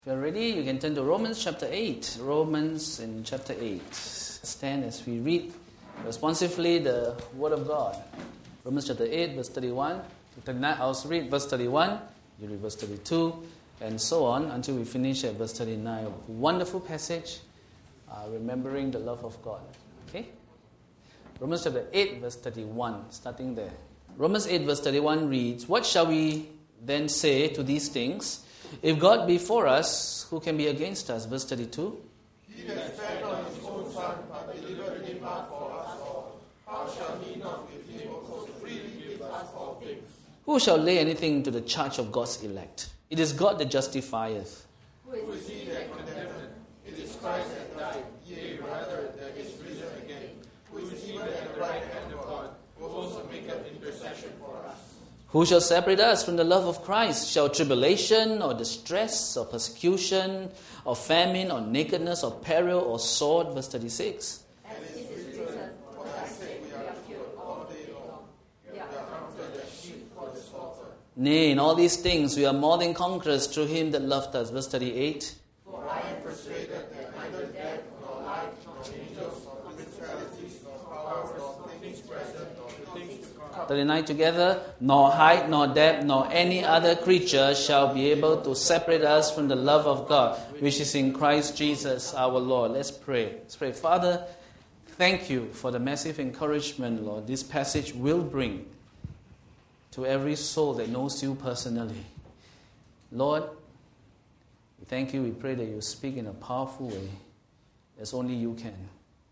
If you're ready, you can turn to Romans chapter 8. Romans in chapter 8. Stand as we read responsively the Word of God. Romans chapter 8, verse 31 to 39. I'll read verse 31, you read verse 32, and so on until we finish at verse 39. A wonderful passage, remembering the love of God. Okay? Romans chapter 8, verse 31, starting there. Romans 8, verse 31 reads, "What shall we then say to these things? If God be for us, who can be against us?" Verse 32. He that spared not his own son, but delivered him up for us all, how shall he not with him also freely give us all things? Who shall lay anything to the charge of God's elect? It is God that justifieth. Who is he that condemneth? It is Christ that died, yea, rather that is risen again. Who is even at the right hand of God, who also maketh intercession for us. Who shall separate us from the love of Christ? Shall tribulation, or distress, or persecution, or famine, or nakedness, or peril, or sword? Verse 36. As it is written, for thy sake we are killed all day long. We are counted as sheep for the slaughter. Nay, in all these things we are more than conquerors through him that loved us. Verse 38. For I am persuaded that neither death, nor life, nor angels, nor principalities, nor powers, nor things present, nor things to come, 39 together. Nor height, nor depth, nor any other creature shall be able to separate us from the love of God, which is in Christ Jesus our Lord. Let's pray. Let's pray. Father, thank you for the massive encouragement, Lord, this passage will bring to every soul that knows you personally. Lord, we thank you. We pray that you speak in a powerful way as only you can.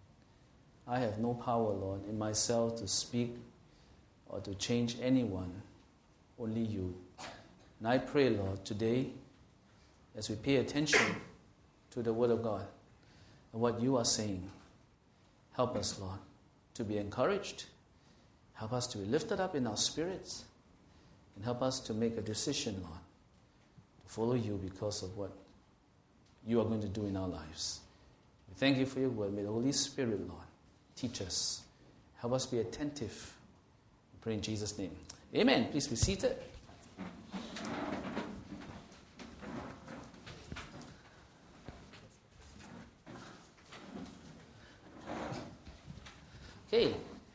I have no power, Lord, in myself to speak or to change anyone, only you. And I pray, Lord, today, as we pay attention to the Word of God and what you are saying, help us, Lord, to be encouraged. Help us to be lifted up in our spirits. And help us to make a decision, Lord, to follow you because of what you are going to do in our lives. We thank you for your word. May the Holy Spirit, Lord, teach us. Help us be attentive. We pray in Jesus' name. Amen. Please be seated. Okay.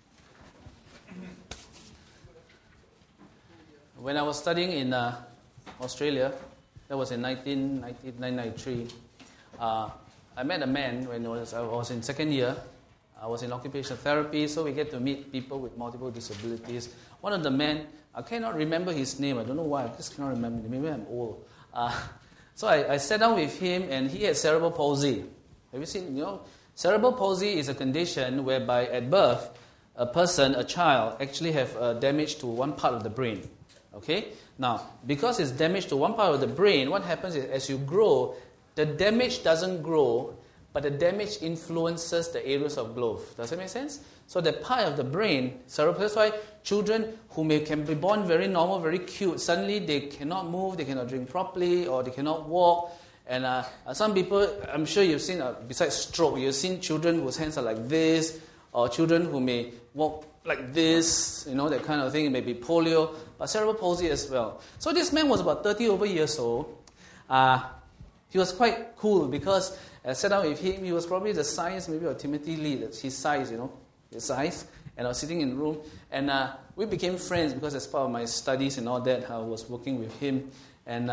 When I was studying in Australia, that was in 1993, I met a man when I was in second year. I was in occupational therapy, so we get to meet people with multiple disabilities. One of the men, I cannot remember his name. I don't know why. I just cannot remember. Maybe I'm old. So I sat down with him, and he had cerebral palsy. Have you seen? Cerebral palsy is a condition whereby at birth, a child, actually have damage to one part of the brain. Okay? Now, because it's damage to one part of the brain, what happens is as you grow, the damage doesn't grow, but the damage influences the areas of growth. Does that make sense? So the part of the brain, cerebral, that's why children who can be born very normal, very cute, suddenly they cannot move, they cannot drink properly, or they cannot walk. And some people, I'm sure you've seen, besides stroke, you've seen children whose hands are like this, or children who may walk like this, that kind of thing. It may be polio, but cerebral palsy as well. So this man was about 30 over years old. He was quite cool because I sat down with him. He was probably the size maybe of Timothy Lee, his size, his size. And I was sitting in the room, and we became friends because as part of my studies and all that, I was working with him. And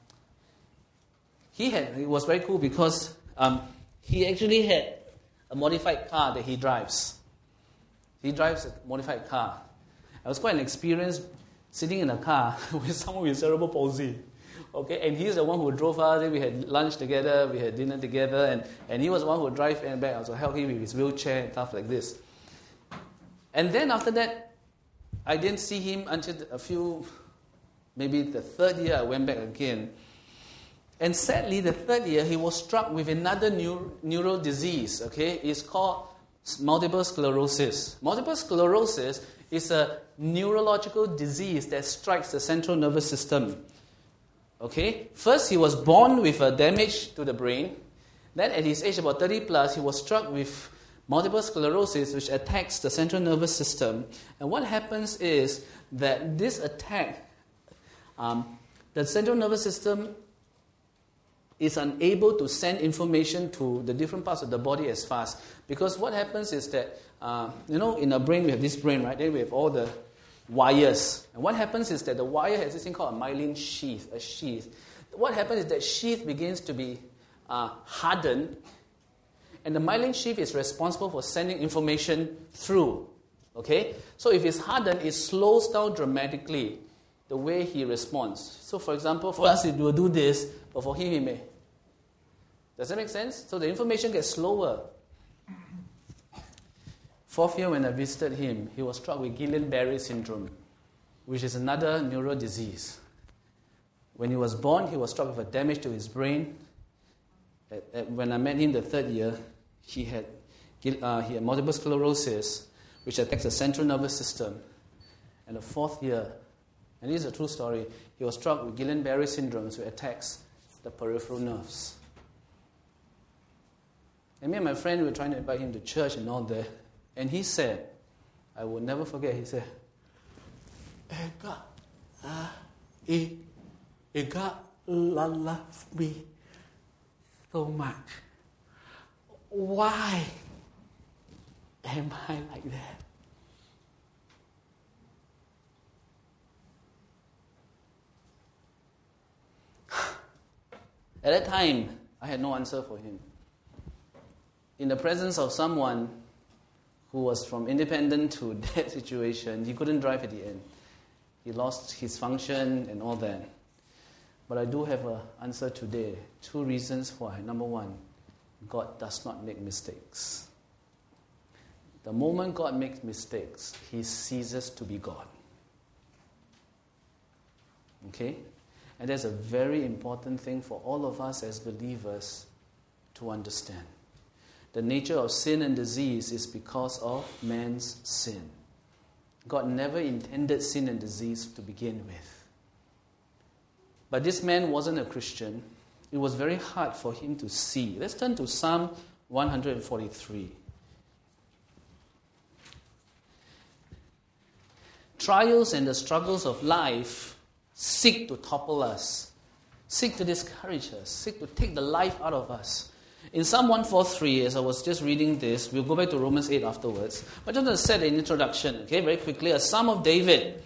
it was very cool because he actually had a modified car that he drives. He drives a modified car. It was quite an experience sitting in a car with someone with cerebral palsy. Okay, and he's the one who drove us. We had lunch together, we had dinner together, and he was the one who would drive and back. I also helped him with his wheelchair and stuff like this. And then after that, I didn't see him until maybe the third year I went back again. And sadly, the third year, he was struck with another neural disease. Okay, it's called multiple sclerosis. Multiple sclerosis is a neurological disease that strikes the central nervous system. Okay, first he was born with a damage to the brain. Then at his age about 30 plus, he was struck with multiple sclerosis, which attacks the central nervous system. And what happens is that this attack, the central nervous system is unable to send information to the different parts of the body as fast. Because what happens is that, in our brain, we have this brain, right? Then we have all the wires. And what happens is that the wire has this thing called a myelin sheath, a sheath. What happens is that sheath begins to be hardened, and the myelin sheath is responsible for sending information through. Okay? So if it's hardened, it slows down dramatically the way he responds. So for example, for us, it will do this, but for him, he may. Does that make sense? So the information gets slower. 4th year, when I visited him, he was struck with Guillain-Barré syndrome, which is another neural disease. When he was born, he was struck with a damage to his brain. When I met him the 3rd year, he had multiple sclerosis, which attacks the central nervous system. And the 4th year, and this is a true story, he was struck with Guillain-Barré syndrome, which attacks the peripheral nerves. And me and my friend were trying to invite him to church and all that. And he said, I will never forget, he said, God loves me so much. Why am I like that? At that time, I had no answer for him. In the presence of someone who was from independent to that situation, he couldn't drive at the end. He lost his function and all that. But I do have an answer today. 2 reasons why. Number 1, God does not make mistakes. The moment God makes mistakes, he ceases to be God. Okay? And that's a very important thing for all of us as believers to understand. The nature of sin and disease is because of man's sin. God never intended sin and disease to begin with. But this man wasn't a Christian. It was very hard for him to see. Let's turn to Psalm 143. Trials and the struggles of life seek to topple us, seek to discourage us, seek to take the life out of us. In Psalm 143, as I was just reading this, we'll go back to Romans 8 afterwards. But I'm just going to set an introduction, okay, very quickly. A Psalm of David.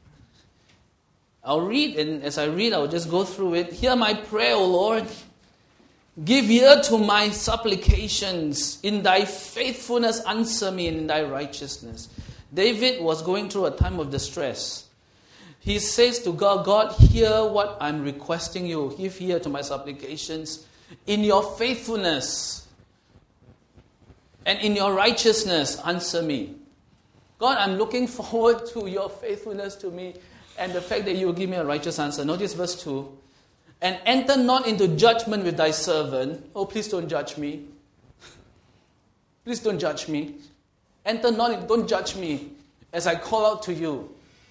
I'll read, and as I read, I'll just go through it. Hear my prayer, O Lord. Give ear to my supplications. In thy faithfulness, answer me in thy righteousness. David was going through a time of distress. He says to God, God, hear what I'm requesting you. Give ear to my supplications. In your faithfulness and in your righteousness, answer me. God, I'm looking forward to your faithfulness to me and the fact that you will give me a righteous answer. Notice verse 2. And enter not into judgment with thy servant. Oh, please don't judge me. Please don't judge me. Don't judge me as I call out to you.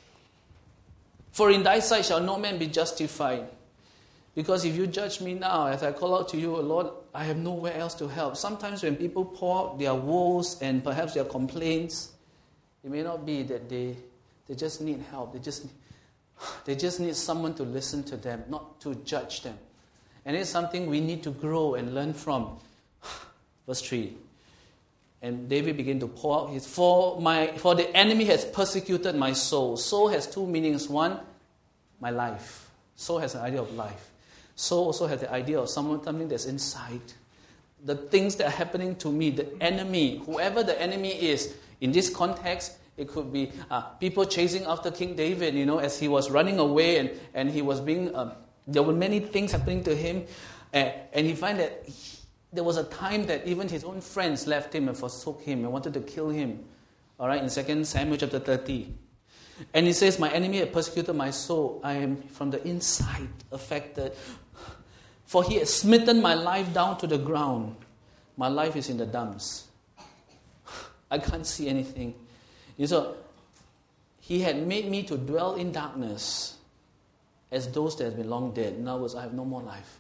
For in thy sight shall no man be justified. Because if you judge me now, as I call out to you, Lord, I have nowhere else to help. Sometimes when people pour out their woes and perhaps their complaints, it may not be that they just need help. They just need someone to listen to them, not to judge them. And it's something we need to grow and learn from. Verse 3. And David began to pour out his, for the enemy has persecuted my soul. Soul has 2 meanings. One, my life. Soul has an idea of life. Soul also has the idea of something that's inside. The things that are happening to me, the enemy, whoever the enemy is, in this context, it could be people chasing after King David, as he was running away and he was being, there were many things happening to him. And he found that there was a time that even his own friends left him and forsook him and wanted to kill him. All right, in 2 Samuel chapter 30. And he says, my enemy had persecuted my soul. I am from the inside affected. For he has smitten my life down to the ground. My life is in the dumps. I can't see anything. So he had made me to dwell in darkness as those that have been long dead. In other words, I have no more life.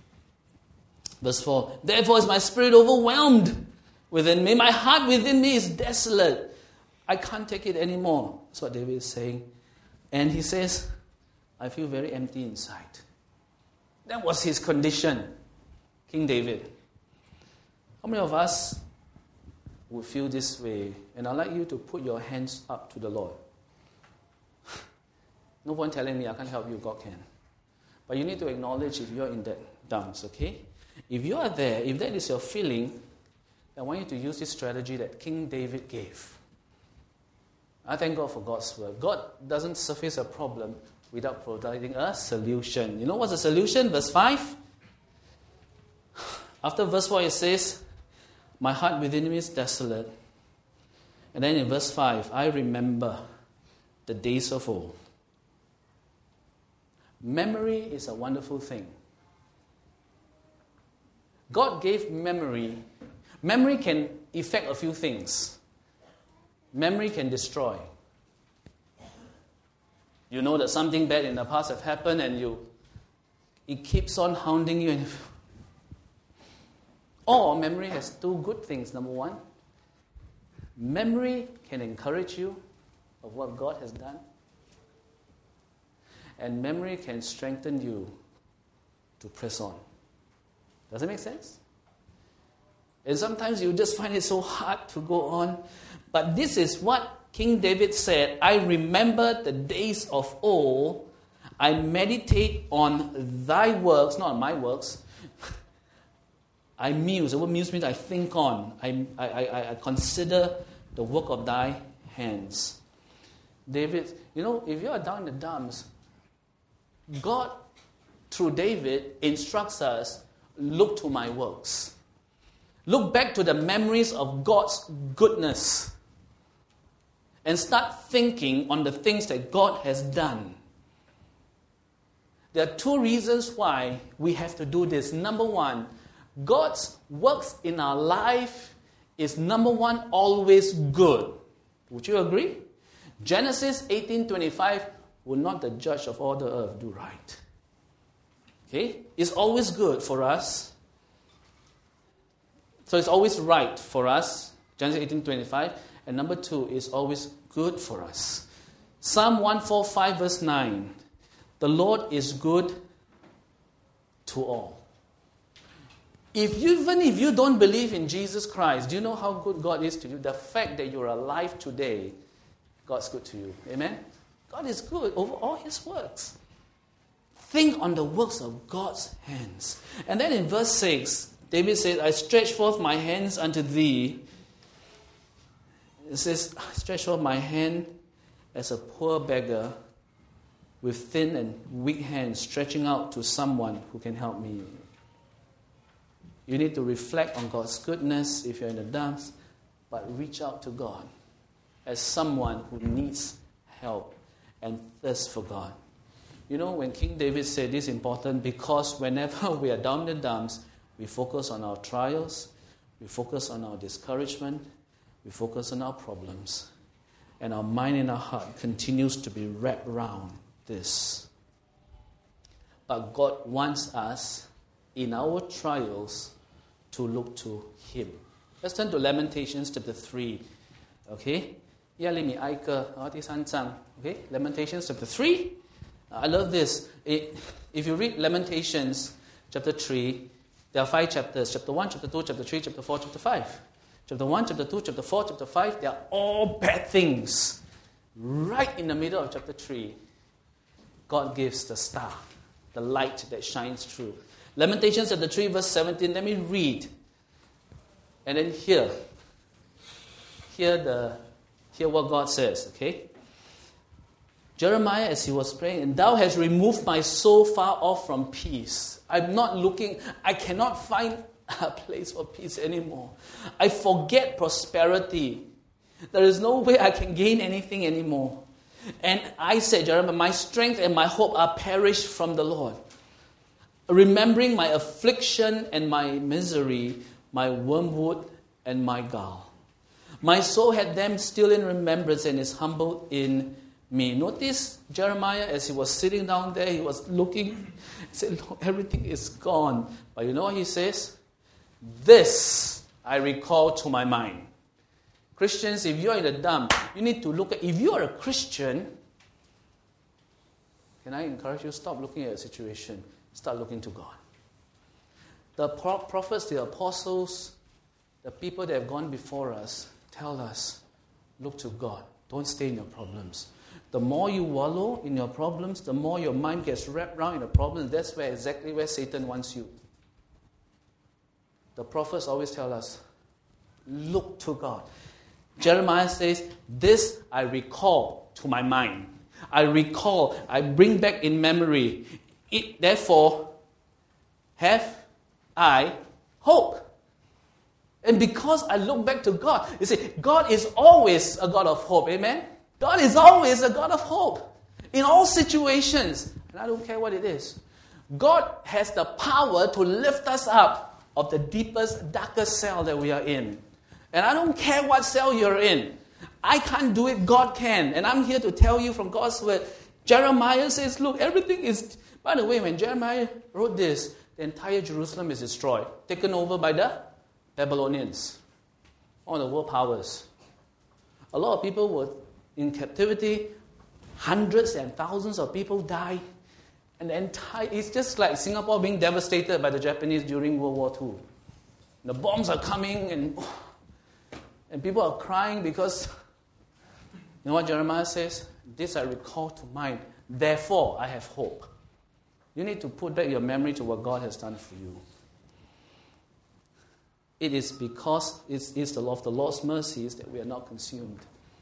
Verse 4, therefore is my spirit overwhelmed within me. My heart within me is desolate. I can't take it anymore. That's what David is saying. And he says, I feel very empty inside. That was his condition. King David. How many of us would feel this way? And I'd like you to put your hands up to the Lord. No one telling me I can't help you, God can. But you need to acknowledge if you're in that dumps, okay? If you are there, if that is your feeling, I want you to use this strategy that King David gave. I thank God for God's word. God doesn't surface a problem without providing a solution. You know what's the solution? Verse 5. After verse 4 it says, my heart within me is desolate. And then in verse 5, I remember the days of old. Memory is a wonderful thing. God gave memory. Memory can affect a few things. Memory can destroy. You know that something bad in the past have happened and it keeps on hounding you. Or memory has two good things. Number one, memory can encourage you of what God has done. And memory can strengthen you to press on. Does it make sense? And sometimes you just find it so hard to go on. But this is what King David said, I remember the days of old. I meditate on thy works, not on my works. I muse. The word muse means I think on. I consider the work of thy hands. David, if you are down in the dumps, God, through David, instructs us, look to my works. Look back to the memories of God's goodness. And start thinking on the things that God has done. There are two reasons why we have to do this. Number one, God's works in our life is, number one, always good. Would you agree? Genesis 18:25, will not the judge of all the earth do right? Okay? It's always good for us. So it's always right for us. Genesis 18:25. And number two, is always good for us. Psalm 145 verse 9. The Lord is good to all. Even if you don't believe in Jesus Christ, do you know how good God is to you? The fact that you're alive today, God's good to you. Amen? God is good over all His works. Think on the works of God's hands. And then in verse 6, David says, I stretch forth my hands unto thee. It says, I stretch forth my hand as a poor beggar with thin and weak hands stretching out to someone who can help me. You need to reflect on God's goodness if you're in the dumps, but reach out to God as someone who needs help and thirst for God. When King David said this is important, because whenever we are down in the dumps, we focus on our trials, we focus on our discouragement, we focus on our problems, and our mind and our heart continues to be wrapped around this. But God wants us, in our trials, to look to Him. Let's turn to Lamentations chapter 3. Okay? Okay? Lamentations chapter 3. I love this. If you read Lamentations chapter 3, there are 5 chapters. Chapter 1, chapter 2, chapter 3, chapter 4, chapter 5. Chapter 1, chapter 2, chapter 4, chapter 5, they are all bad things. Right in the middle of chapter 3, God gives the star, the light that shines through. Lamentations chapter 3, verse 17, let me read. And then hear what God says, okay? Jeremiah, as he was praying, and thou hast removed my soul far off from peace. I'm not looking, I cannot find a place for peace anymore. I forget prosperity. There is no way I can gain anything anymore. And I said, Jeremiah, my strength and my hope are perished from the Lord. Remembering my affliction and my misery, my wormwood and my gall. My soul had them still in remembrance and is humbled in me. Notice Jeremiah, as he was sitting down there, he was looking, he said, Lord, everything is gone. But you know what he says? This I recall to my mind. Christians, if you're in the dump, you need to look at, if you are a Christian, can I encourage you, stop looking at a situation, start looking to God. The prophets, the apostles, the people that have gone before us tell us, look to God. Don't stay in your problems. The more you wallow in your problems, the more your mind gets wrapped around in the problems. That's exactly where Satan wants you. The prophets always tell us, look to God. Jeremiah says, this I recall to my mind. I bring back in memory. Therefore, have I hope. And because I look back to God, you see, God is always a God of hope. Amen? God is always a God of hope. In all situations. And I don't care what it is. God has the power to lift us up of the deepest, darkest cell that we are in. And I don't care what cell you're in. I can't do it, God can. And I'm here to tell you from God's word. Jeremiah says, look, everything is... By the way, when Jeremiah wrote this, the entire Jerusalem is destroyed, taken over by the Babylonians, all the world powers. A lot of people were in captivity. Hundreds and thousands of people died. And it's just like Singapore being devastated by the Japanese during World War II. The bombs are coming and people are crying because, you know what Jeremiah says? This I recall to mind, therefore I have hope. You need to put back your memory to what God has done for you. It is because it's the law of the Lord's mercies that we are not consumed.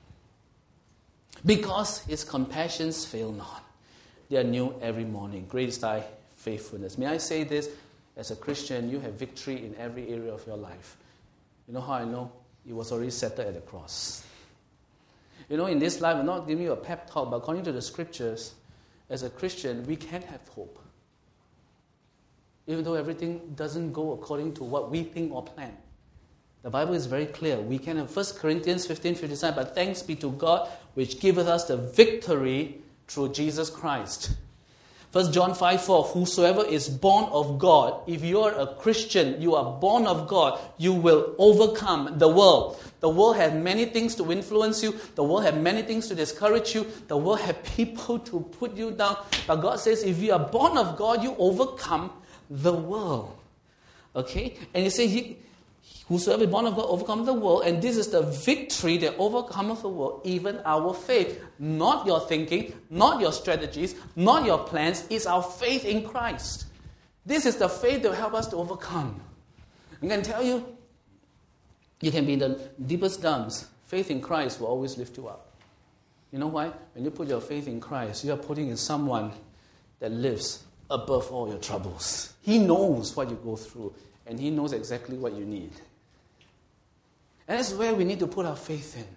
Because His compassions fail not. They are new every morning. Great is thy faithfulness. May I say this, as a Christian, you have victory in every area of your life. You know how I know? It was already settled at the cross. You know, in this life, I'm not giving you a pep talk, but according to the scriptures, as a Christian, we can have hope. Even though everything doesn't go according to what we think or plan. The Bible is very clear. We can have 1 Corinthians 15:57, but thanks be to God, which giveth us the victory through Jesus Christ. 1 John 5:4, whosoever is born of God, if you are a Christian, you are born of God, you will overcome the world. The world has many things to influence you. The world has many things to discourage you. The world has people to put you down. But God says, if you are born of God, you overcome the world. Okay? And you say, whosoever is born of God overcome the world, and this is the victory that overcometh the world, even our faith. Not your thinking, not your strategies, not your plans. It's our faith in Christ. This is the faith that will help us to overcome. I can tell you, you can be in the deepest dumps. Faith in Christ will always lift you up. You know why? When you put your faith in Christ, you are putting in someone that lives above all your troubles. He knows what you go through, and He knows exactly what you need. And that's where we need to put our faith in.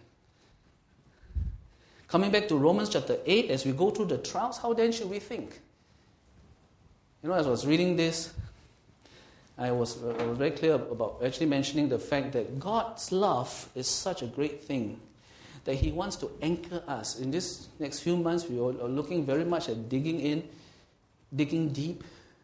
Coming back to Romans chapter 8, as we go through the trials, how then should we think? You know, as I was reading this, I was very clear about actually mentioning the fact that God's love is such a great thing that He wants to anchor us. In this next few months, we are looking very much at digging deep.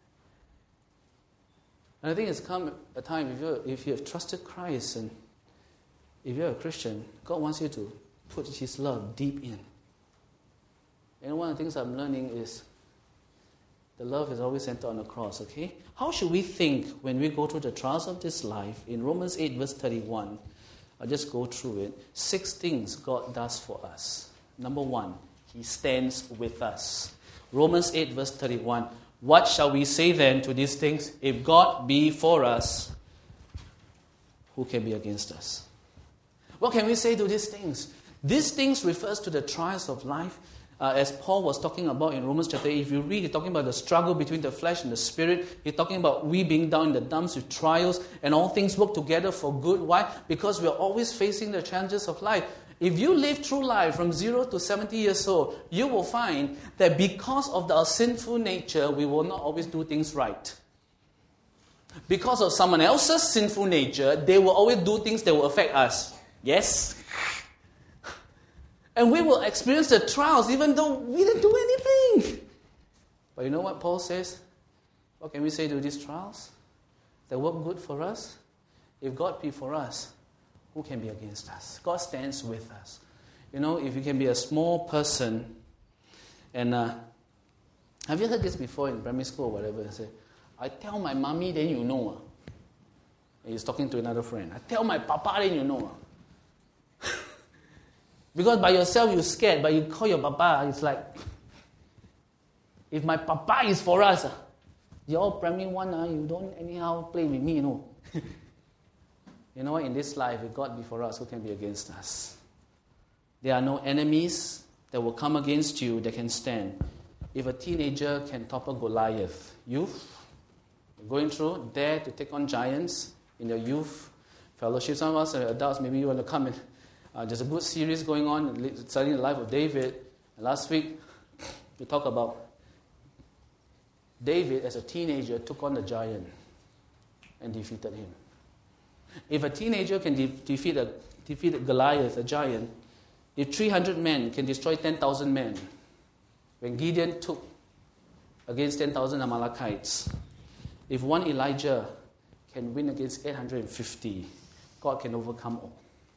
And I think it's come a time, if you have trusted Christ and if you're a Christian, God wants you to put His love deep in. And one of the things I'm learning is the love is always centered on the cross, okay? How should we think when we go through the trials of this life? In Romans 8 verse 31, I'll just go through it. 6 things God does for us. Number 1, He stands with us. Romans 8 verse 31. What shall we say then to these things? If God be for us, who can be against us? What can we say to these things? These things refers to the trials of life. As Paul was talking about in Romans chapter 8, if you read, he's talking about the struggle between the flesh and the spirit. He's talking about we being down in the dumps with trials, and all things work together for good. Why? Because we are always facing the challenges of life. If you live through life from 0 to 70 years old, you will find that because of our sinful nature, we will not always do things right. Because of someone else's sinful nature, they will always do things that will affect us. Yes? And we will experience the trials even though we didn't do anything. But you know what Paul says? What can we say to these trials? They work good for us. If God be for us, who can be against us? God stands with us. You know, if you can be a small person, and have you heard this before in primary school or whatever? Say, I tell my mommy, then you know. And he's talking to another friend. I tell my papa, then you know. Because by yourself you're scared, but you call your papa, it's like, if my papa is for us, you're all primary one, you don't anyhow play with me, you know. You know what? In this life, if God be for us, who can be against us? There are no enemies that will come against you that can stand. If a teenager can topple Goliath, youth, going through, dare to take on giants in your youth fellowship. Some of us are adults, maybe you want to come in. There's a good series going on, studying the life of David. And last week, we talked about David as a teenager took on the giant and defeated him. If a teenager can defeat Goliath, a giant, if 300 men can destroy 10,000 men, when Gideon took against 10,000 Amalekites, if one Elijah can win against 850, God can overcome all.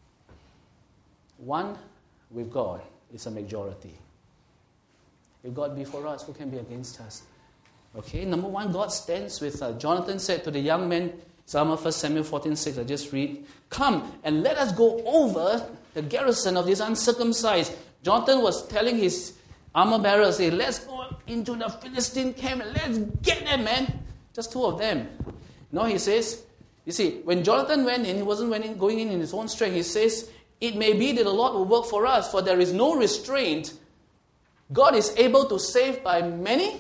One with God is a majority. If God be for us, who can be against us? Okay, number one, God stands with us. Jonathan said to the young men, Psalm 1 Samuel 14:6, I just read, come and let us go over the garrison of this uncircumcised. Jonathan was telling his armor bearers, say, let's go into the Philistine camp and let's get them, man. Just two of them. No, he says, you see, when Jonathan went in, he wasn't going in his own strength. He says, it may be that the Lord will work for us, for there is no restraint. God is able to save by many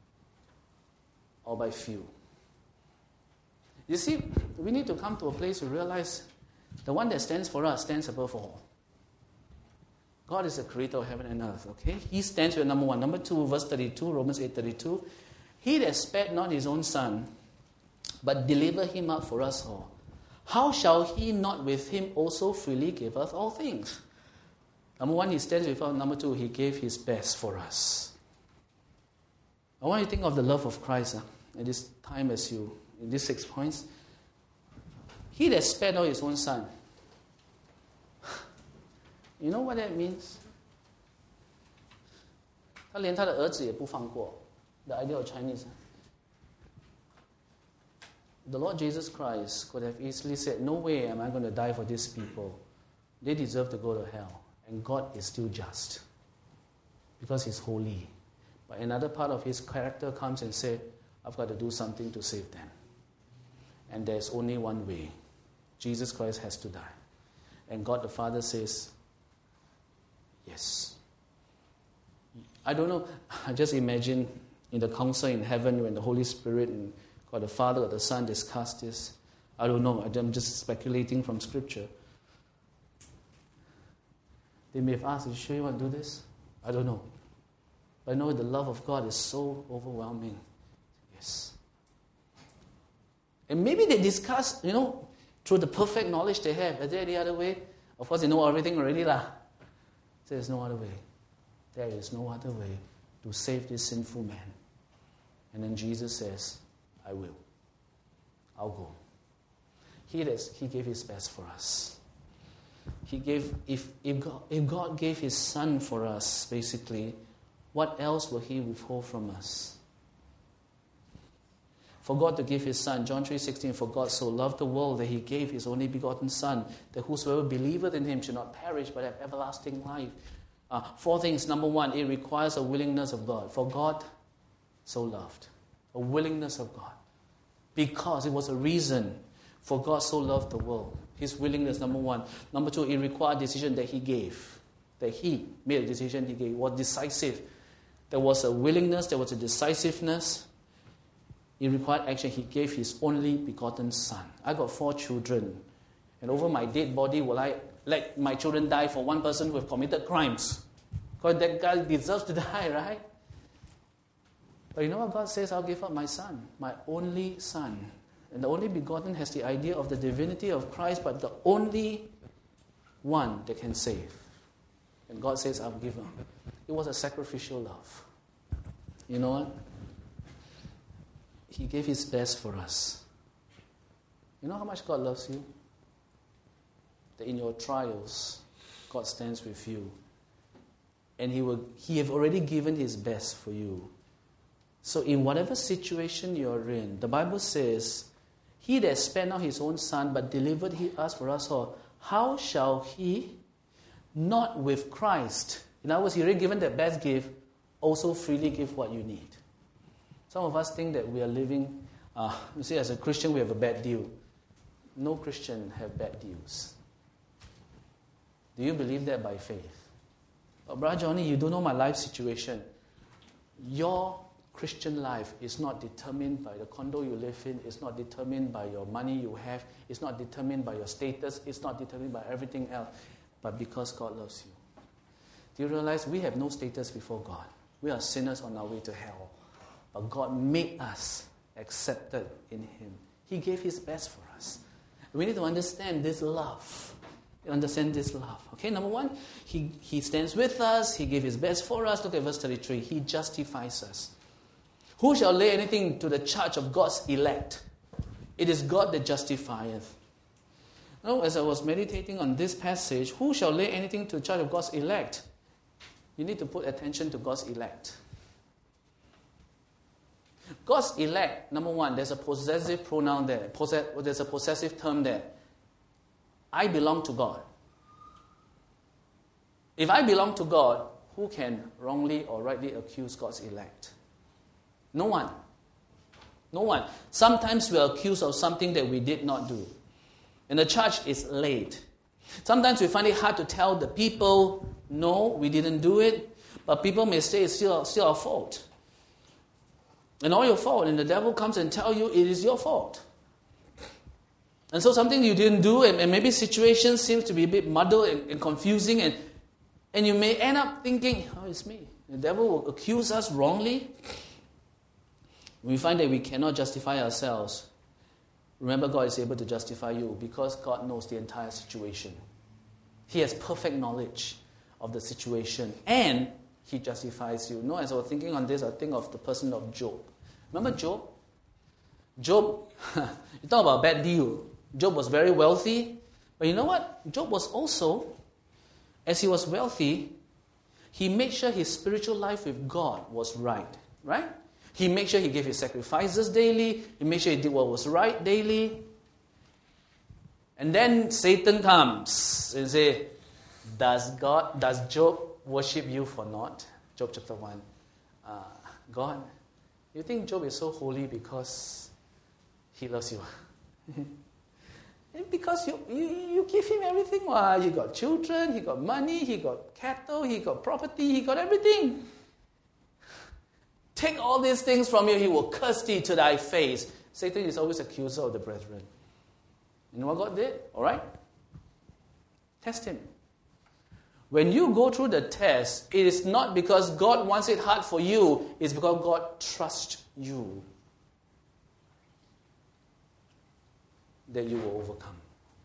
or by few. You see, we need to come to a place to realize the one that stands for us stands above all. God is the creator of heaven and earth, okay? He stands with number one. Number two, verse 32, Romans 8:32. He that spared not his own son, but delivered him up for us all, how shall he not with him also freely give us all things? Number one, he stands with us. Number two, he gave his best for us. I want you to think of the love of Christ at this time as you, in these 6 points. He that spared not his own son. You know what that means? 他连他的儿子也不放过. The idea of Chinese. The Lord Jesus Christ could have easily said, no way am I going to die for these people. They deserve to go to hell. And God is still just. Because He's holy. But another part of His character comes and says, I've got to do something to save them. And there's only one way. Jesus Christ has to die. And God the Father says, yes. I don't know. I just imagine in the council in heaven when the Holy Spirit and God the Father or the Son discuss this. I don't know. I'm just speculating from Scripture. They may have asked, are you sure you want to do this? I don't know. But I know the love of God is so overwhelming. Yes. And maybe they discuss, through the perfect knowledge they have. Is there any other way? Of course, they know everything already. There's no other way. There is no other way to save this sinful man. And then Jesus says, I will. I'll go. He gave His best for us. He gave, if God gave His Son for us, basically, what else will He withhold from us? For God to give His Son, John 3:16, for God so loved the world that He gave His only begotten Son, that whosoever believeth in Him should not perish but have everlasting life. 4 things. Number one, it requires a willingness of God. For God so loved. A willingness of God. Because it was a reason for God so loved the world. His willingness, number one. Number two, it required a decision that He gave. That He made a decision He gave. It was decisive. There was a willingness, there was a decisiveness. It required action. He gave His only begotten Son. I got 4 children. And over my dead body, will I let my children die for one person who have committed crimes? Because that guy deserves to die, right? But you know what God says? I'll give up my Son, my only Son. And the only begotten has the idea of the divinity of Christ, but the only one that can save. And God says, I'll give him. It was a sacrificial love. You know what? He gave His best for us. You know how much God loves you? That in your trials, God stands with you. And He have already given His best for you. So in whatever situation you're in, the Bible says He that spared not his own Son, but delivered us for us all, how shall he not with Christ, in other words, he already given the best gift, also freely give what you need? Some of us think that we are living, you see, as a Christian we have a bad deal. No Christian have bad deals. Do you believe that by faith? Oh, Brother Johnny, you don't know my life situation. Your Christian life is not determined by the condo you live in. It's not determined by your money you have. It's not determined by your status. It's not determined by everything else. But because God loves you. Do you realize we have no status before God? We are sinners on our way to hell. But God made us accepted in Him. He gave His best for us. We need to understand this love. Understand this love. Okay, number one, He stands with us. He gave His best for us. Look at verse 33. He justifies us. Who shall lay anything to the charge of God's elect? It is God that justifieth. Now, as I was meditating on this passage, who shall lay anything to the charge of God's elect? You need to put attention to God's elect. God's elect, number one, there's a possessive pronoun there. There's a possessive term there. I belong to God. If I belong to God, who can wrongly or rightly accuse God's elect? No one. No one. Sometimes we are accused of something that we did not do. And the charge is laid. Sometimes we find it hard to tell the people, no, we didn't do it. But people may say it's still our fault. And all your fault. And the devil comes and tells you it is your fault. And so something you didn't do, and maybe situation seems to be a bit muddled and confusing, and you may end up thinking, oh, it's me. The devil will accuse us wrongly. We find that we cannot justify ourselves. Remember, God is able to justify you because God knows the entire situation. He has perfect knowledge of the situation, and He justifies you. No, as I was thinking on this, I think of the person of Job. Remember Job? Job, you talk about bad deal. Job was very wealthy, but you know what? Job was also, as he was wealthy, he made sure his spiritual life with God was right? He made sure he gave his sacrifices daily. He made sure he did what was right daily. And then Satan comes and says, does Job worship you for naught? Job chapter 1. God, you think Job is so holy because he loves you? Because you give him everything. Well, he got children, he got money, he got cattle, he got property, he got everything. Take all these things from you, he will curse thee to thy face. Satan is always accuser of the brethren. You know what God did? All right? Test him. When you go through the test, it is not because God wants it hard for you, it's because God trusts you that you will overcome.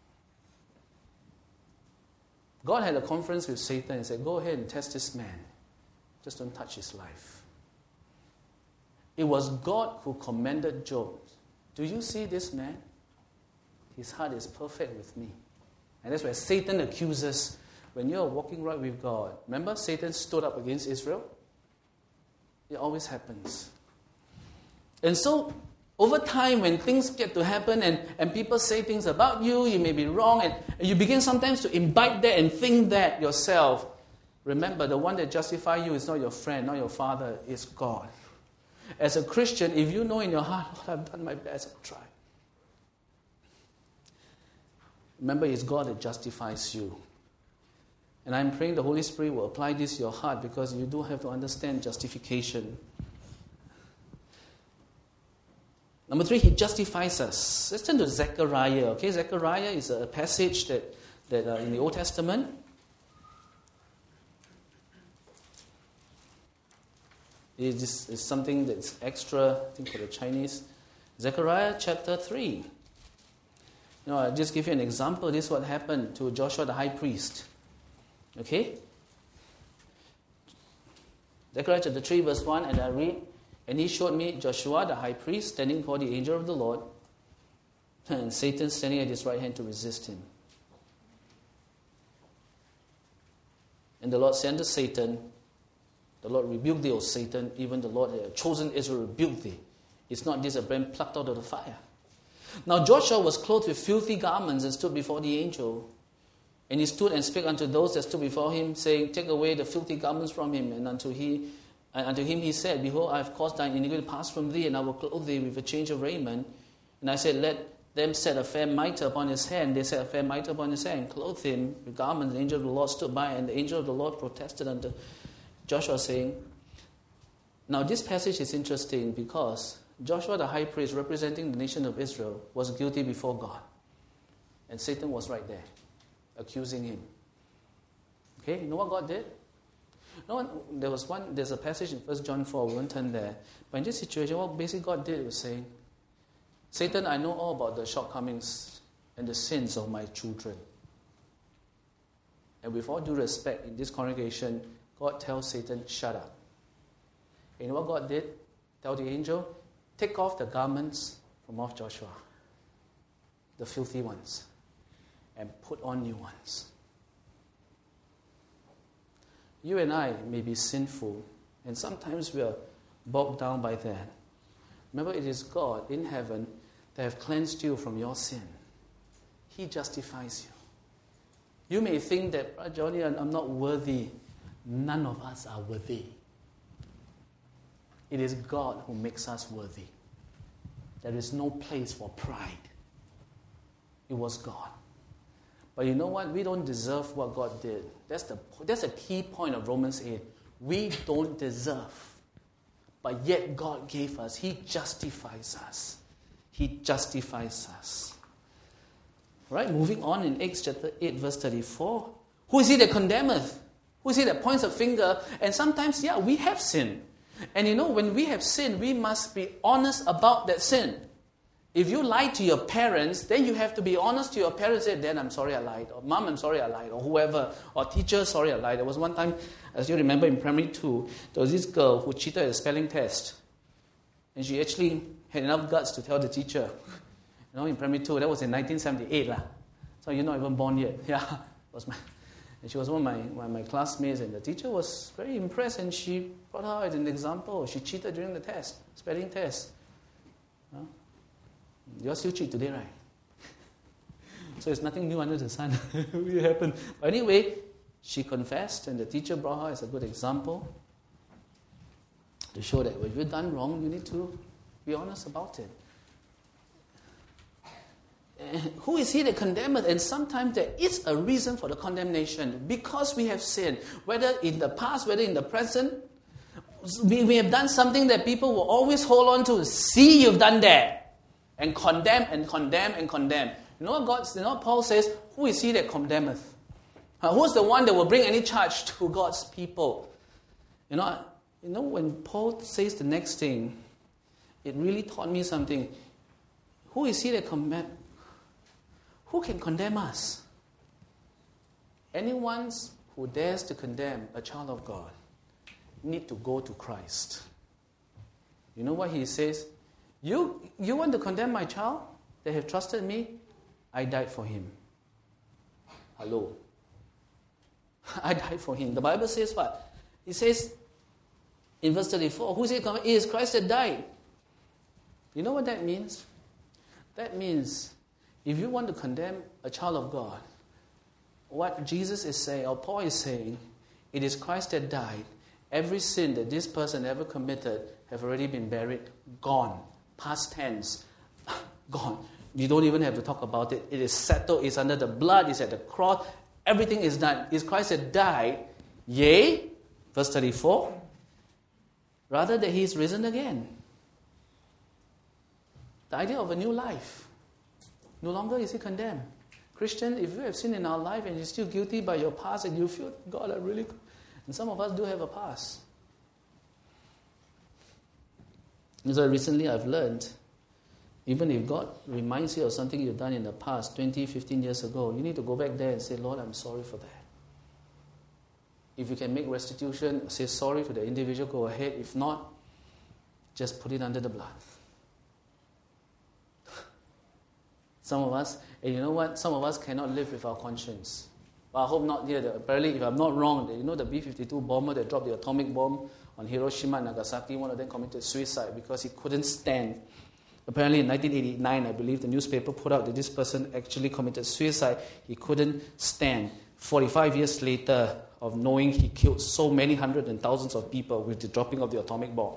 God had a conference with Satan and said, go ahead and test this man. Just don't touch his life. It was God who commended Job. Do you see this man? His heart is perfect with me. And that's why Satan accuses. When you are walking right with God, remember Satan stood up against Israel? It always happens. And so, over time, when things get to happen and people say things about you, you may be wrong, and you begin sometimes to imbibe that and think that yourself. Remember, the one that justifies you is not your friend, not your father, it's God. As a Christian, if you know in your heart, Lord, I've done my best, I've tried. Remember, it's God that justifies you. And I'm praying the Holy Spirit will apply this to your heart because you do have to understand justification. Number 3, He justifies us. Let's turn to Zechariah. Okay, Zechariah is a passage that in the Old Testament. It is something that's extra, I think, for the Chinese. Zechariah chapter 3. I'll just give you an example. This is what happened to Joshua the high priest. Okay? Zechariah chapter 3 verse 1, and I read, and he showed me Joshua the high priest standing before the angel of the Lord, and Satan standing at his right hand to resist him. And the Lord said to Satan, the Lord rebuked thee, O Satan, even the Lord that had chosen Israel rebuked thee. Is not this a brand plucked out of the fire? Now Joshua was clothed with filthy garments and stood before the angel. And he stood and spake unto those that stood before him, saying, Take away the filthy garments from him. And unto him he said, Behold, I have caused thine iniquity to pass from thee, and I will clothe thee with a change of raiment. And I said, Let them set a fair mitre upon his hand. They set a fair mitre upon his hand, clothed him with garments. The angel of the Lord stood by, and the angel of the Lord protested unto Joshua, saying, Now this passage is interesting because Joshua the high priest, representing the nation of Israel, was guilty before God. And Satan was right there, accusing him. Okay, you know what God did? There's a passage in 1 John 4, we won't turn there. But in this situation, what basically God did was saying, Satan, I know all about the shortcomings and the sins of my children. And with all due respect, in this congregation, God tells Satan, shut up. And you know what God did? Tell the angel, take off the garments from off Joshua, the filthy ones, and put on new ones. You and I may be sinful, and sometimes we are bogged down by that. Remember, it is God in heaven that have cleansed you from your sin. He justifies you. You may think that, Johnny, I'm not worthy. None of us are worthy. It is God who makes us worthy. There is no place for pride. It was God. But you know what? We don't deserve what God did. That's the key point of Romans 8. We don't deserve. But yet God gave us. He justifies us. He justifies us. Right? Moving on in Acts chapter 8, verse 34. Who is he that condemneth? Who is he that points a finger? And sometimes, we have sinned. And you know, when we have sinned, we must be honest about that sin. If you lie to your parents, then you have to be honest to your parents. Say, Dad, I'm sorry I lied. Or Mom, I'm sorry I lied. Or whoever. Or teacher, sorry I lied. There was one time, as you remember, in primary 2, there was this girl who cheated at a spelling test. And she actually had enough guts to tell the teacher. In primary 2, that was in 1978. So you're not even born yet. And she was one of my classmates, and the teacher was very impressed, and she brought her as an example. She cheated during the test, spelling test. You all still cheat today, right? So it's nothing new under the sun. It will happen. But anyway, she confessed, and the teacher brought her as a good example to show that when you've done wrong, you need to be honest about it. Who is he that condemneth? And sometimes there is a reason for the condemnation because we have sinned, whether in the past, whether in the present. We have done something that people will always hold on to. See, you've done that. And condemn and condemn and condemn. You know what Paul says? Who is he that condemneth? Who's the one that will bring any charge to God's people? You know, when Paul says the next thing, it really taught me something. Who is he that condemneth? Who can condemn us? Anyone who dares to condemn a child of God need to go to Christ. You know what he says? You want to condemn my child that have trusted me? I died for him. Hello. I died for him. The Bible says what? It says in verse 34, who is it? It is Christ that died. You know what that means? That means if you want to condemn a child of God, what Jesus is saying, or Paul is saying, it is Christ that died. Every sin that this person ever committed have already been buried, gone. Past tense, gone. You don't even have to talk about it. It is settled. It's under the blood. It's at the cross. Everything is done. It's Christ that died. Yea, verse 34, rather that he is risen again. The idea of a new life. No longer is he condemned. Christian, if you have sin in our life and you're still guilty by your past and you feel, God, I really... And some of us do have a past. And so recently I've learned, even if God reminds you of something you've done in the past, 20, 15 years ago, you need to go back there and say, Lord, I'm sorry for that. If you can make restitution, say sorry to the individual, go ahead. If not, just put it under the blood. Some of us, and you know what? Some of us cannot live with our conscience. But I hope not here. Apparently, if I'm not wrong, you know the B-52 bomber that dropped the atomic bomb on Hiroshima and Nagasaki, one of them committed suicide because he couldn't stand Apparently in 1989, I believe, the newspaper put out that this person actually committed suicide. He couldn't stand 45 years later of knowing he killed so many hundreds and thousands of people with the dropping of the atomic bomb.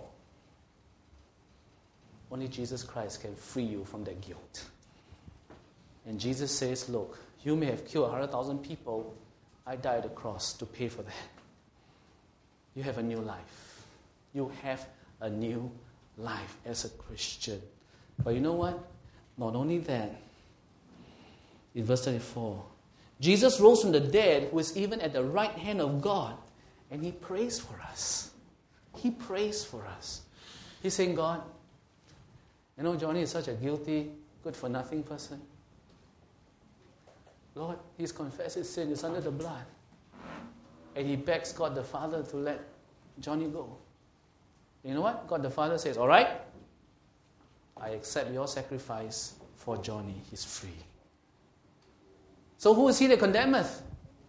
Only Jesus Christ can free you from that guilt. And Jesus says, look, you may have killed 100,000 people. I died at the cross to pay for that. You have a new life. You have a new life as a Christian. But you know what? Not only that, in verse 34, Jesus rose from the dead, who is even at the right hand of God, and he prays for us. He prays for us. He's saying, God, you know, Johnny is such a guilty, good-for-nothing person. Lord, he's confessed his sin, it's under the blood. And he begs God the Father to let Johnny go. You know what? God the Father says, all right, I accept your sacrifice for Johnny. He's free. So who is he that condemneth?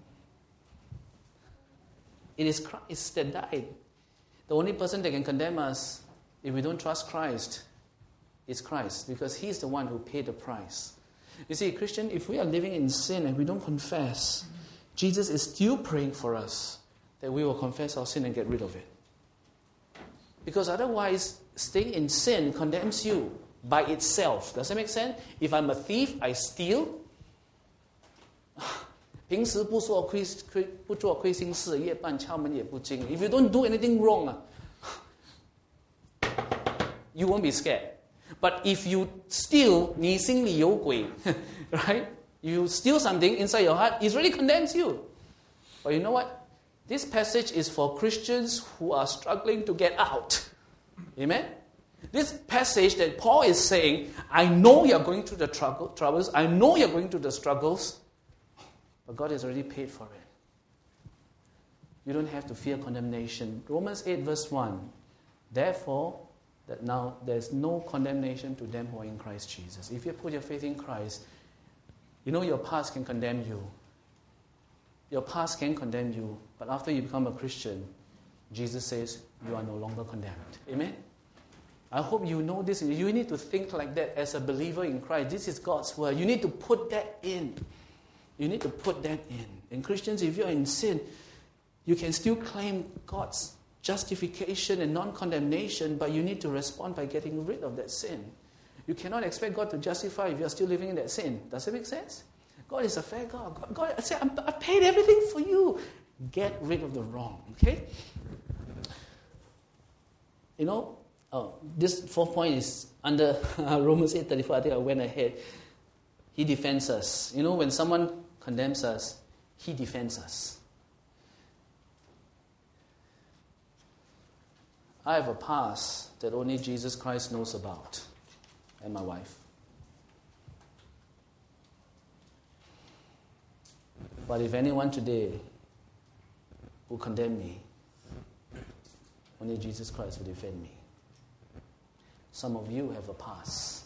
It is Christ that died. The only person that can condemn us if we don't trust Christ is Christ, because he's the one who paid the price. You see, Christian, if we are living in sin and we don't confess, Jesus is still praying for us that we will confess our sin and get rid of it. Because otherwise, staying in sin condemns you by itself. Does that make sense? If I'm a thief, I steal. 平时不做亏心事，夜半敲门也不惊。If you don't do anything wrong, you won't be scared. But if you steal, 你心里有鬼, right? You steal something inside your heart, it really condemns you. But you know what? This passage is for Christians who are struggling to get out. Amen? This passage that Paul is saying, I know you're going through the troubles, I know you're going through the struggles, but God has already paid for it. You don't have to fear condemnation. Romans 8 verse 1. Therefore, that now there's no condemnation to them who are in Christ Jesus. If you put your faith in Christ, you know your past can condemn you. Your past can condemn you, but after you become a Christian, Jesus says you are no longer condemned. Amen? I hope you know this. You need to think like that as a believer in Christ. This is God's word. You need to put that in. You need to put that in. And Christians, if you're in sin, you can still claim God's justification and non-condemnation, but you need to respond by getting rid of that sin. You cannot expect God to justify if you're still living in that sin. Does it make sense? God is a fair God. God said, I paid everything for you. Get rid of the wrong, okay? You know, this fourth point is under Romans 8:34. I think I went ahead. He defends us. You know, when someone condemns us, he defends us. I have a past that only Jesus Christ knows about, and my wife. But if anyone today will condemn me, only Jesus Christ will defend me. Some of you have a past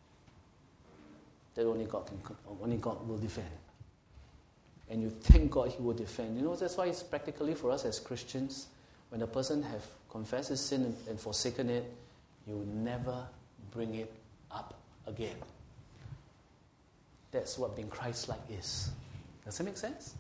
that only God will defend. And you thank God he will defend. You know, that's why it's practically for us as Christians, when a person have confessed his sin and forsaken it, you never bring it up again. That's what being Christ-like is. Does that make sense?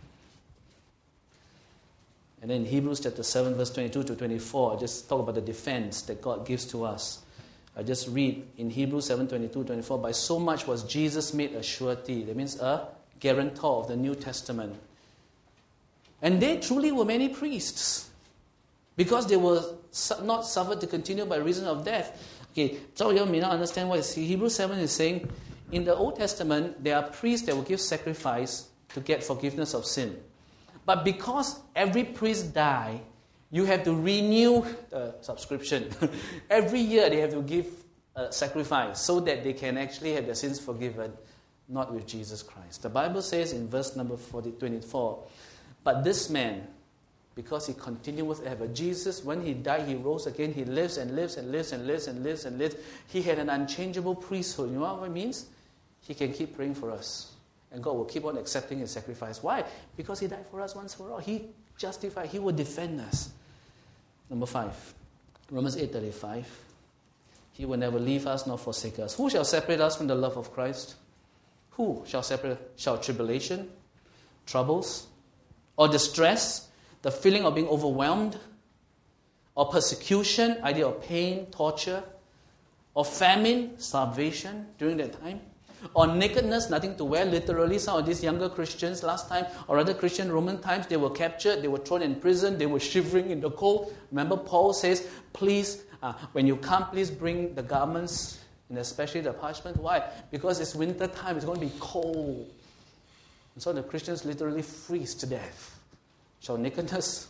And then Hebrews chapter 7, verse 22 to 24, I just talk about the defense that God gives to us. I just read in Hebrews 7, 22, 24, by so much was Jesus made a surety. That means a guarantor of the New Testament. And they truly were many priests, because they were not suffered to continue by reason of death. Okay, so you may not understand what Hebrews 7 is saying. In the Old Testament, there are priests that will give sacrifice to get forgiveness of sin. But because every priest died, you have to renew the subscription. Every year they have to give a sacrifice so that they can actually have their sins forgiven, not with Jesus Christ. The Bible says in verse number 24, but this man, because he continued with ever. Jesus, when he died, he rose again. He lives and lives and lives and lives and lives and lives. He had an unchangeable priesthood. You know what it means? He can keep praying for us. And God will keep on accepting his sacrifice. Why? Because he died for us once for all. He justified. He will defend us. Number 5. Romans 8:35. He will never leave us nor forsake us. Who shall separate us from the love of Christ? Who shall separate? Shall tribulation, troubles, or distress, the feeling of being overwhelmed, or persecution, idea of pain, torture, or famine, starvation during that time, or nakedness, nothing to wear, literally. Some of these younger Christians last time, or other Christian Roman times, they were captured, they were thrown in prison, they were shivering in the cold. Remember, Paul says, please, when you come, please bring the garments, and especially the parchment. Why? Because it's winter time, it's going to be cold. And so the Christians literally freeze to death. Shall nakedness,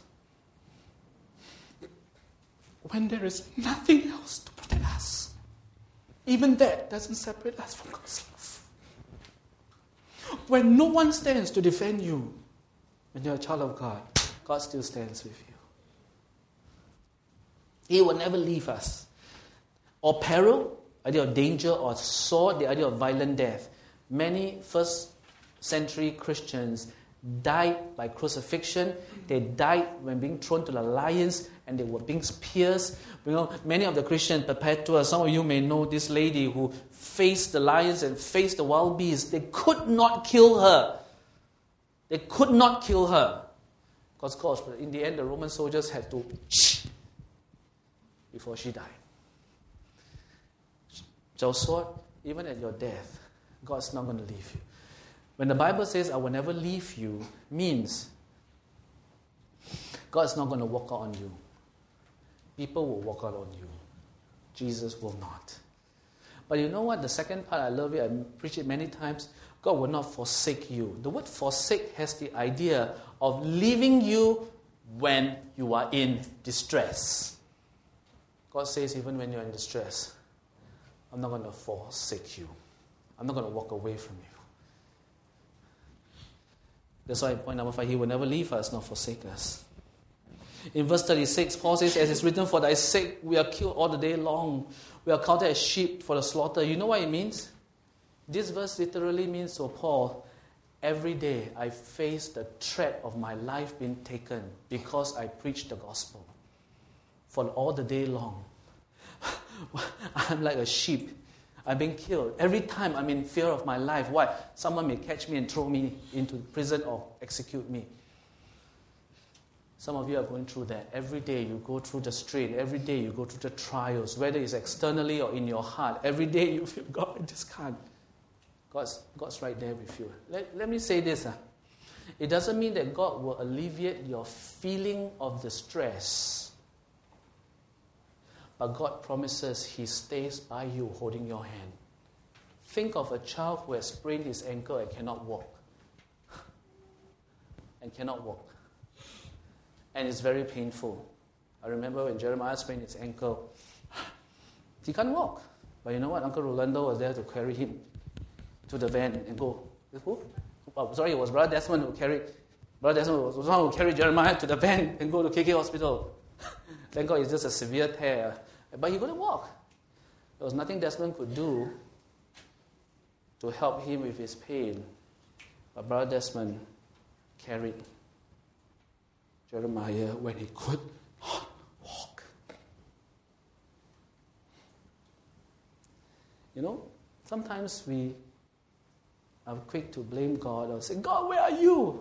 when there is nothing else to protect us, even that doesn't separate us from God's love. When no one stands to defend you, when you're a child of God, God still stands with you. He will never leave us. Or peril, idea of danger, or sword, the idea of violent death. Many first century Christians died by crucifixion. They died when being thrown to the lions, and they were being pierced. You know, many of the Christians, Perpetua, some of you may know this lady who faced the lions and faced the wild beasts. They could not kill her. They could not kill her. Because, of course, in the end, the Roman soldiers had to before she died. So, sword, even at your death, God's not going to leave you. When the Bible says, I will never leave you, means God's not going to walk out on you. People will walk out on you. Jesus will not. But you know what? The second part, I love it. I preach it many times. God will not forsake you. The word forsake has the idea of leaving you when you are in distress. God says, even when you're in distress, I'm not going to forsake you. I'm not going to walk away from you. That's why point number 5, He will never leave us nor forsake us. In verse 36, Paul says, as it's written, for thy sake we are killed all the day long. We are counted as sheep for the slaughter. You know what it means? This verse literally means to Paul, every day I face the threat of my life being taken because I preach the gospel. For all the day long. I'm like a sheep. I'm being killed. Every time I'm in fear of my life. Why? Someone may catch me and throw me into prison or execute me. Some of you are going through that. Every day you go through the strain. Every day you go through the trials, whether it's externally or in your heart. Every day you feel, God, I just can't. God's right there with you. Let me say this. It doesn't mean that God will alleviate your feeling of the stress. But God promises He stays by you holding your hand. Think of a child who has sprained his ankle and cannot walk. And cannot walk. And it's very painful. I remember when Jeremiah sprained his ankle. He can't walk. But you know what? Uncle Rolando was there to carry him to the van and go. Who? Oh, sorry, it was Brother Desmond who carried. Brother Desmond was the one who carried Jeremiah to the van and go to KK Hospital. Thank God it's just a severe tear. But he couldn't walk. There was nothing Desmond could do to help him with his pain. But Brother Desmond carried Jeremiah when he could not walk. You know, sometimes we are quick to blame God or say, God, where are you?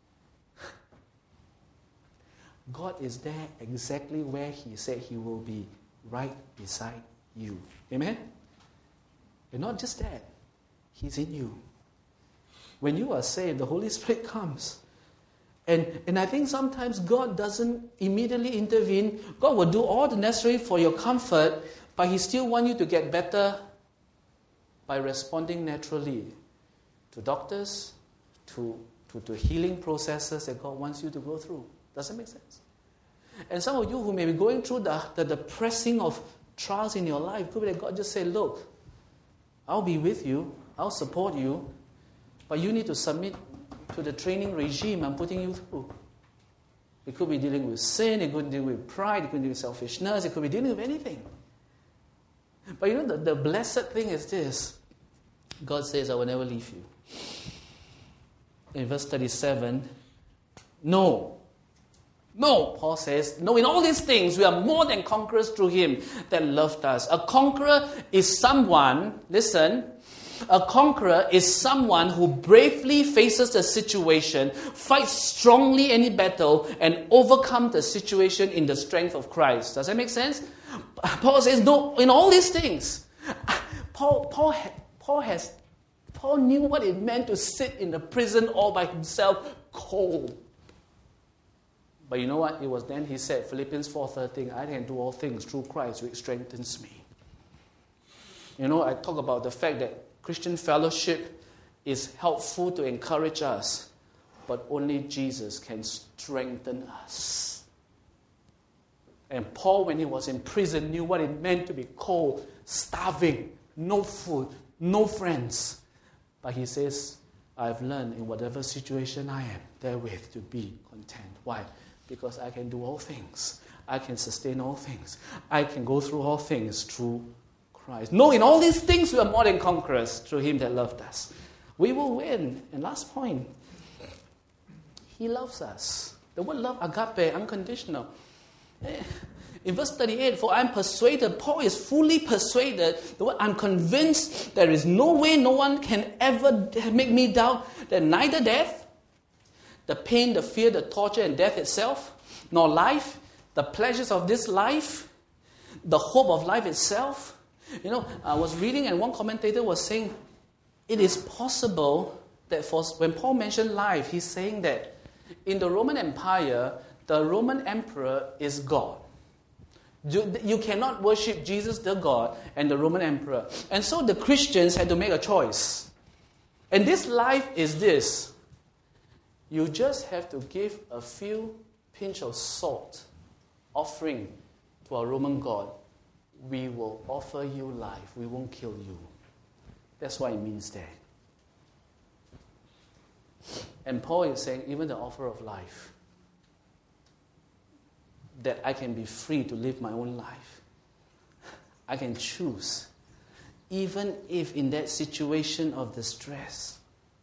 God is there exactly where He said He will be, right beside you. Amen? And not just that, He's in you. When you are saved, the Holy Spirit comes. And I think sometimes God doesn't immediately intervene. God will do all the necessary for your comfort, but He still wants you to get better by responding naturally to doctors, to healing processes that God wants you to go through. Does that make sense? And some of you who may be going through the pressing of trials in your life, could be that God just say, look, I'll be with you, I'll support you, but you need to submit to the training regime I'm putting you through. It could be dealing with sin, it could be dealing with pride, it could be dealing with selfishness, it could be dealing with anything. But you know, the blessed thing is this. God says, I will never leave you. In verse 37, no. No, Paul says, no, in all these things, we are more than conquerors through him that loved us. A conqueror is someone, listen, a conqueror is someone who bravely faces the situation, fights strongly any battle, and overcomes the situation in the strength of Christ. Does that make sense? Paul says, no, in all these things. Paul knew what it meant to sit in the prison all by himself, cold. But you know what? It was then he said, Philippians 4:13, I can do all things through Christ which strengthens me. You know, I talk about the fact that Christian fellowship is helpful to encourage us, but only Jesus can strengthen us. And Paul, when he was in prison, knew what it meant to be cold, starving, no food, no friends. But he says, I've learned in whatever situation I am, therewith to be content. Why? Because I can do all things. I can sustain all things. I can go through all things through Christ. No, in all these things we are more than conquerors through him that loved us. We will win. And last point, he loves us. The word love, agape, unconditional. In verse 38, for I'm persuaded, Paul is fully persuaded, the word I'm convinced there is no way no one can ever make me doubt that neither death, the pain, the fear, the torture, and death itself, nor life, the pleasures of this life, the hope of life itself. You know, I was reading and one commentator was saying, it is possible that when Paul mentioned life, he's saying that in the Roman Empire, the Roman emperor is God. You cannot worship Jesus the God and the Roman emperor. And so the Christians had to make a choice. And this life is this. You just have to give a few pinch of salt offering to our Roman God. We will offer you life. We won't kill you. That's what it means there. And Paul is saying, even the offer of life, that I can be free to live my own life. I can choose. Even if in that situation of distress,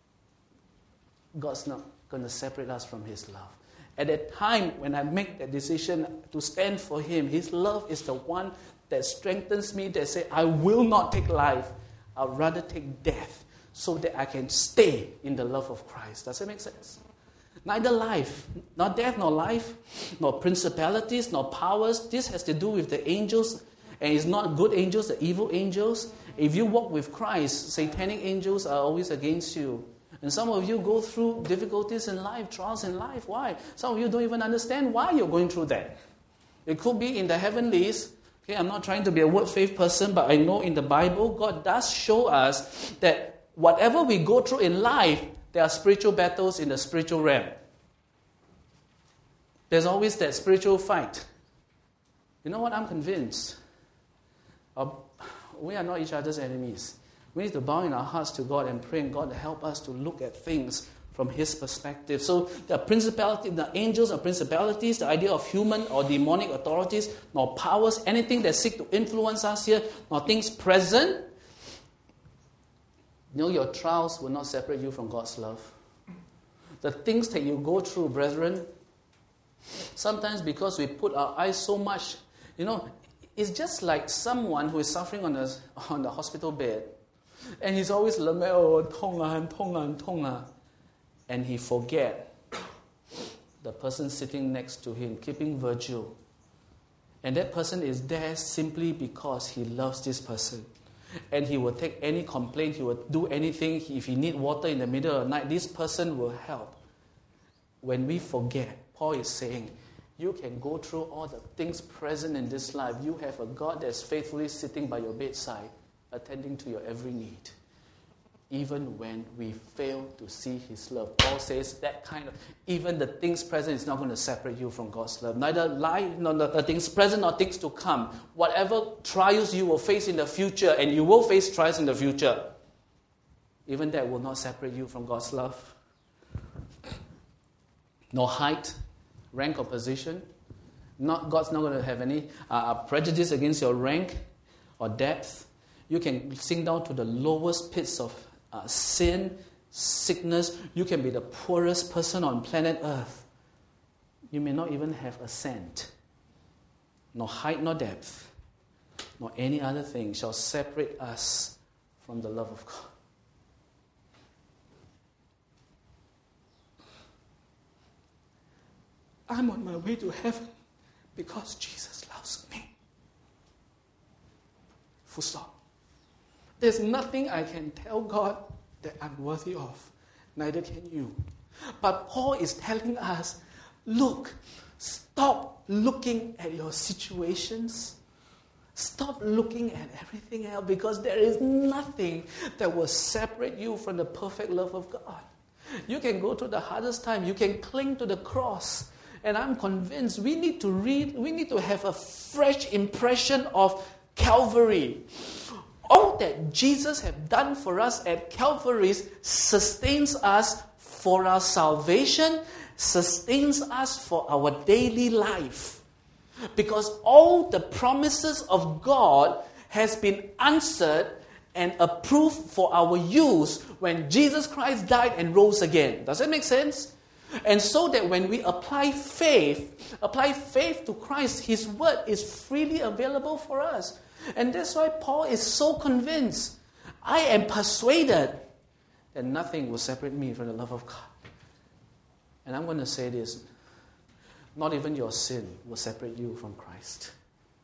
God's not going to separate us from his love. At that time when I make that decision to stand for him, his love is the one that strengthens me, that says, I will not take life. I'd rather take death so that I can stay in the love of Christ. Does that make sense? Neither life, not death, nor life, nor principalities, nor powers. This has to do with the angels, and it's not good angels, the evil angels. If you walk with Christ, satanic angels are always against you. And some of you go through difficulties in life, trials in life. Why? Some of you don't even understand why you're going through that. It could be in the heavenlies. Okay, I'm not trying to be a word faith person, but I know in the Bible, God does show us that whatever we go through in life, there are spiritual battles in the spiritual realm. There's always that spiritual fight. You know what? I'm convinced. We are not each other's enemies. We need to bow in our hearts to God and pray, and God to help us to look at things from his perspective. So the principalities, the angels or principalities, the idea of human or demonic authorities, nor powers, anything that seek to influence us here, nor things present. You know, your trials will not separate you from God's love. The things that you go through, brethren, sometimes because we put our eyes so much, you know, it's just like someone who is suffering on the hospital bed. And he's always lament, oh, 痛啊, 很痛啊, 很痛啊. And he forget the person sitting next to him, keeping vigil. And that person is there simply because he loves this person. And he will take any complaint, he will do anything. If he needs water in the middle of the night, this person will help. When we forget, Paul is saying, you can go through all the things present in this life. You have a God that's faithfully sitting by your bedside, attending to your every need. Even when we fail to see his love. Paul says that kind of, even the things present is not going to separate you from God's love. Neither life, nor the things present, nor things to come. Whatever trials you will face in the future, and you will face trials in the future, even that will not separate you from God's love. No height, rank, or position. God's not going to have any prejudice against your rank or depth. You can sink down to the lowest pits of sin, sickness. You can be the poorest person on planet Earth. you may not even have a cent, nor height nor depth, nor any other thing shall separate us from the love of God. I'm on my way to heaven because Jesus loves me. Full stop. There's nothing I can tell God that I'm worthy of. Neither can you. But Paul is telling us, look, stop looking at your situations. Stop looking at everything else, because there is nothing that will separate you from the perfect love of God. You can go through the hardest time. You can cling to the cross. And I'm convinced we need to have a fresh impression of Calvary. All that Jesus has done for us at Calvary sustains us for our salvation, sustains us for our daily life. Because all the promises of God has been answered and approved for our use when Jesus Christ died and rose again. Does that make sense? And so that when we apply faith to Christ, His word is freely available for us. And that's why Paul is so convinced. I am persuaded that nothing will separate me from the love of God. And I'm going to say this. Not even your sin will separate you from Christ.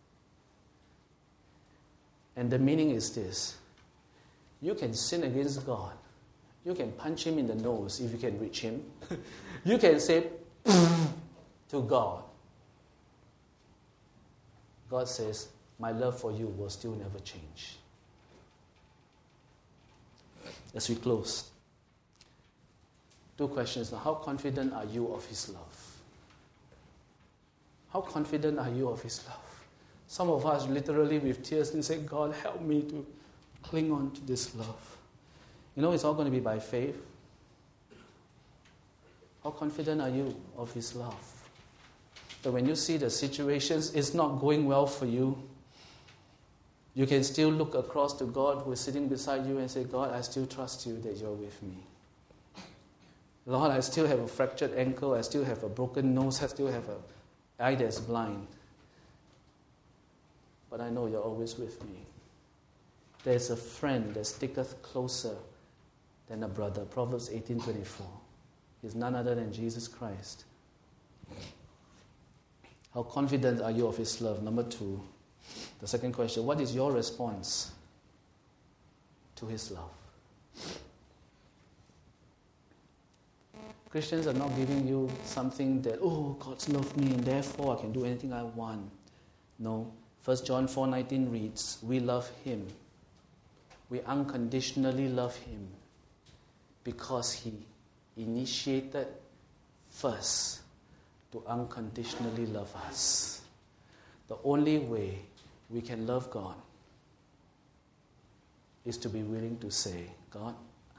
And the meaning is this. You can sin against God. You can punch Him in the nose if you can reach Him. You can say to God. God says, my love for you will still never change. As we close, 2 questions now. How confident are you of His love? How confident are you of His love? Some of us literally with tears and say, God, help me to cling on to this love. You know, it's all going to be by faith. How confident are you of His love? That when you see the situations, it's not going well for you, you can still look across to God who is sitting beside you and say, God, I still trust you that you're with me. Lord, I still have a fractured ankle, I still have a broken nose, I still have an eye that's blind. But I know you're always with me. There's a friend that sticketh closer than a brother. Proverbs 18:24. He's none other than Jesus Christ. How confident are you of His love? Number 2, the second question, what is your response to His love? Christians are not giving you something that, oh, God's loved me and therefore I can do anything I want. No. 1 John 4:19 reads, we love Him. We unconditionally love Him because He initiated first to unconditionally love us. The only way we can love God is to be willing to say, God,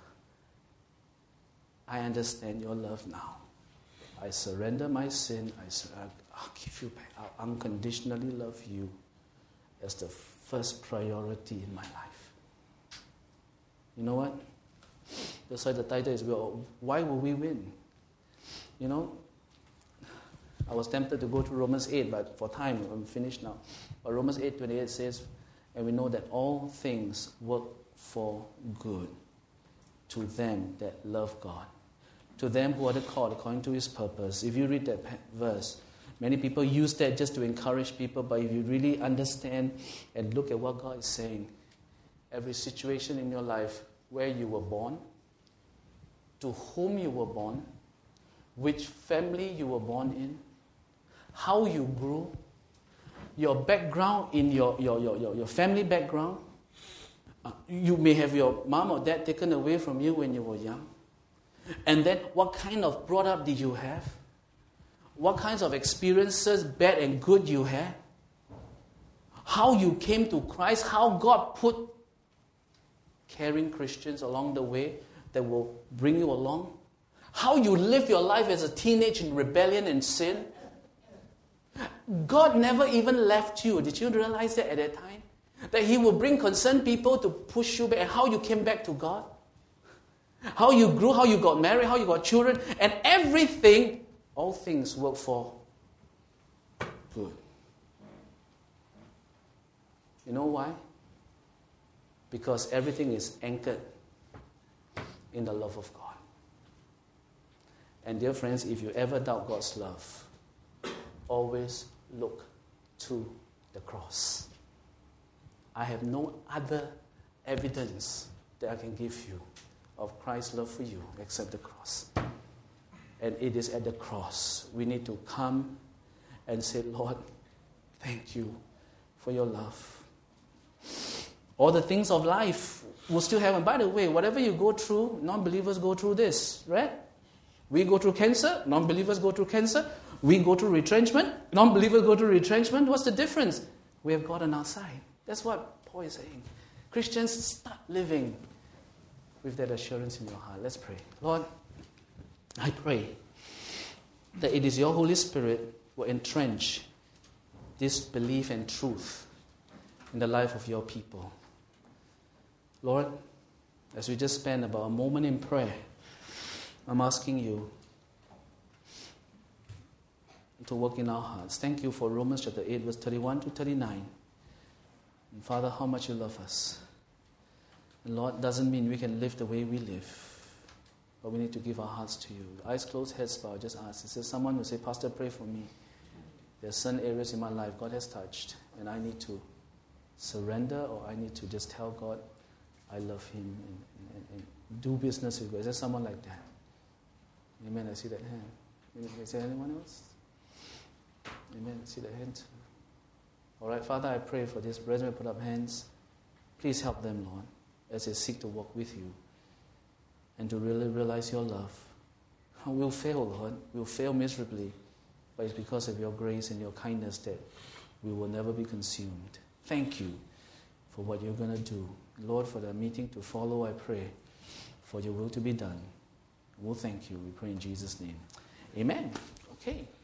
I understand your love now. I surrender my sin. I'll give you back. I'll unconditionally love you as the first priority in my life. You know what? That's why the title is, why will we win? You know, I was tempted to go to Romans 8, but for time, I'm finished now. But Romans 8:28 says, and we know that all things work for good to them that love God, to them who are the called according to His purpose. If you read that verse, many people use that just to encourage people, but if you really understand and look at what God is saying, every situation in your life, where you were born, to whom you were born, which family you were born in, how you grew, your background in your family background. You may have your mom or dad taken away from you when you were young. And then what kind of brought up did you have? What kinds of experiences, bad and good, you had? How you came to Christ, how God put caring Christians along the way that will bring you along. How you live your life as a teenager in rebellion and sin. God never even left you. Did you realize that at that time? That He will bring concerned people to push you back, and how you came back to God. How you grew, how you got married, how you got children, and everything, all things work for good. You know why? Because everything is anchored in the love of God. And dear friends, if you ever doubt God's love, always look to the cross. I have no other evidence that I can give you of Christ's love for you except the cross. And it is at the cross we need to come and say, Lord, thank you for your love. All the things of life will still happen. By the way, whatever you go through, non-believers go through this, right? We go through cancer, non-believers go through cancer. We go through retrenchment, non-believers go through retrenchment. What's the difference? We have God on our side. That's what Paul is saying. Christians, start living with that assurance in your heart. Let's pray. Lord, I pray that it is your Holy Spirit who will entrench this belief and truth in the life of your people. Lord, as we just spent about a moment in prayer, I'm asking you to work in our hearts. Thank you for Romans chapter 8, verse 31 to 39. And Father, how much you love us. And Lord, doesn't mean we can live the way we live, but we need to give our hearts to you. Eyes closed, heads bowed. Just ask. Is there someone who say, Pastor, pray for me? There are certain areas in my life God has touched, and I need to surrender, or I need to just tell God I love Him and do business with God. Is there someone like that? Amen. I see that hand. Is there anyone else? Amen. I see that hand too. All right, Father, I pray for this brethren who put up hands. Please help them, Lord, as they seek to walk with you and to really realize your love. We'll fail, Lord. We'll fail miserably, but it's because of your grace and your kindness that we will never be consumed. Thank you for what you're going to do. Lord, for the meeting to follow, I pray for your will to be done. We'll thank you. We pray in Jesus' name. Amen. Okay.